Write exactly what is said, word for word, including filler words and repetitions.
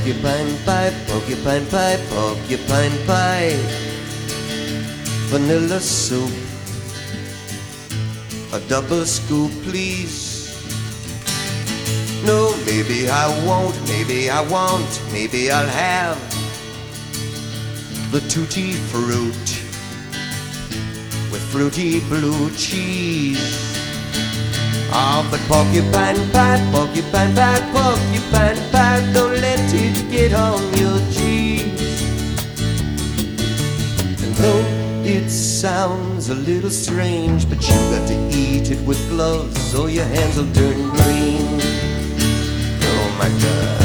Porcupine pie, porcupine pie, porcupine pie. Vanilla soup, a double scoop, please. No, maybe I won't, maybe I won't, maybe I'll have the tutti fruit with fruity blue cheese. Oh, but porcupine pie, porcupine pie, porcupine pie, don't let it get on your cheese. And though it sounds a little strange, but you got to eat it with gloves or your hands will turn green. Oh my God.